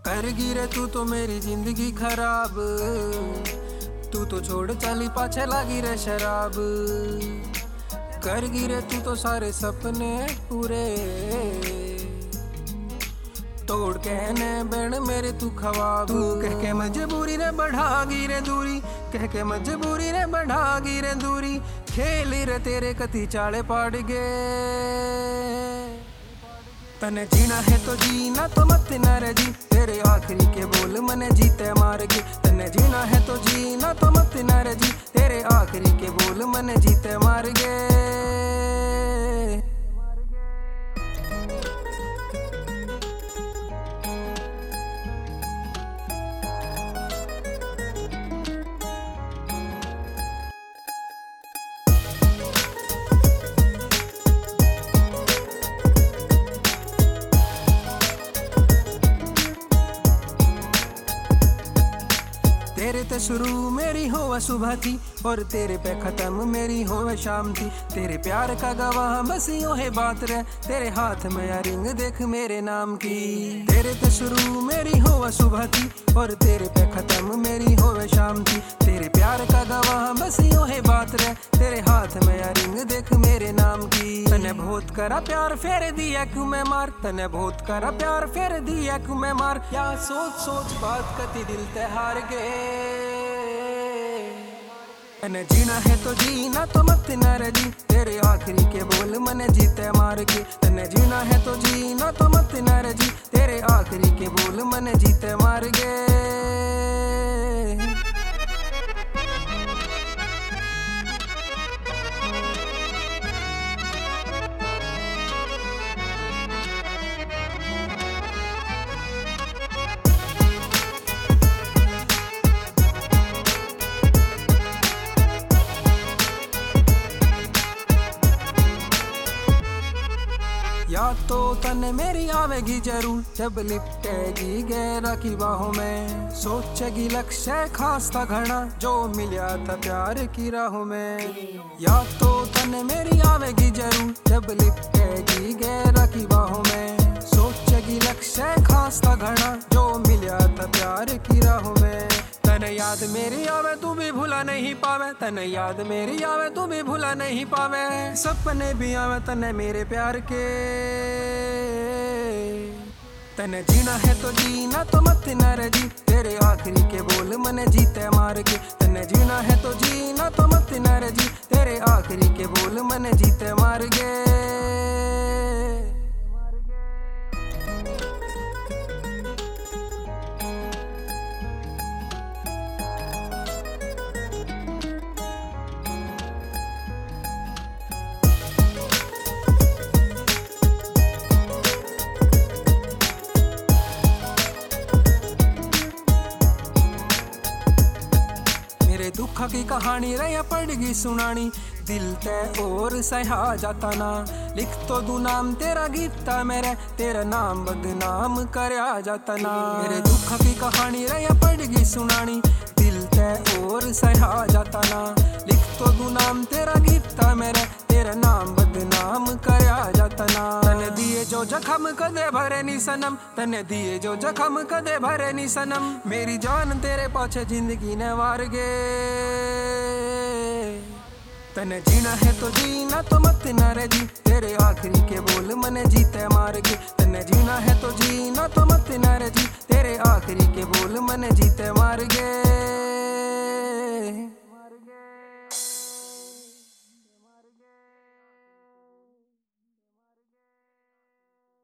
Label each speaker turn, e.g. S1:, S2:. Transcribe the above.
S1: कर गिरे तू तो मेरी जिंदगी खराब, तू तो छोड़ चली पाछे लागी रे शराब। कर गिरे तू तो सारे सपने पूरे, तोड़ कहने बेण मेरे तू ख्वाब। तू कह के मजबूरी ने बढ़ा गिरे दूरी, कह के मजबूरी ने बढ़ा गिरे दूरी। खेल रे तेरे कति चाले पाड़ गए। तने जीना है तो जीना तो मत न रे जी, तेरे आखिरी के बोल मने जीते मार के। तने जीना है तो जीना तो मत न रे जी, तेरे आखिरी के बोल मने जीते मार गे। तेरे ते शुरू मेरी होवा सुबह थी, और तेरे पे खत्म मेरी होवे शाम थी। तेरे प्यार का गवाह बस यूं है बात रे, तेरे हाथ में या रिंग देख मेरे नाम की। तेरे ते शुरू मेरी होवा सुबह थी, और तेरे पे खत्म मेरी होवे शाम थी। तेरे प्यार का गवाह बस यूं है बात रे, तेरे हाथ में या रिंग देख मेरे नाम की। तने बहुत करा प्यार फेर दिया क्यों मैं मार, तने बहुत करा प्यार फेर दिया क्यों मैं मार। या सोच सोच बात कती दिल ते हार गए। तने जीना है तो जीना तो मत न रे जी, तेरे आखिरी के बोल मने जीते मार के। तने जीना है तो जीना तो मत न रे जी, तेरे आखिरी के बोल मने जीते मार गे। या तो तने मेरी आवेगी जरूर, जब लिपटेगी गहरा की बाहों में। सोचेगी लक्ष्य खास था घना, जो मिला था प्यार की राहों में। या तो तने मेरी आवेगी जरूर, जब लिपटेगी गहरा की बाहों में। सोचेगी लक्ष्य खास था घना, जो मिला था प्यार की राहों में। तने याद मेरी आवे तू भी भूला नहीं पावे, तने याद मेरी आवे तू भी भूला नहीं पावे। सपने भी आवे तने मेरे प्यार के। तने जीना है तो जीना तो मत न रे जी, तेरे आखिरी के बोल मने जीते मार के। तने जीना है तो जीना तो मत न रे जी, तेरे आखिरी के बोल मने जीते मार गे। दुख की कहानी रहा पड़गी सुनानी, दिल ते और सहा जाता ना। लिख तो दू नाम तेरा गीता मेरे, तेरा नाम बदनाम करया जाता ना। मेरे दुख की कहानी रहा पड़गी सुनानी, दिल ते और सहा जाता ना। लिख तो दू नाम तेरा गीता मेरे, तेरा नाम बदनाम करया जाता ना। तने दिए जो जख्म कदे भरे नी सनम, तने दिए जो जख्म कदे भरे नी सनम। मेरी जान तेरे पाछे जिंदगी ने वार गे। तने जीना है तो जीना तो मत न रे जी, तेरे आखिरी के बोल मने जीते मार के।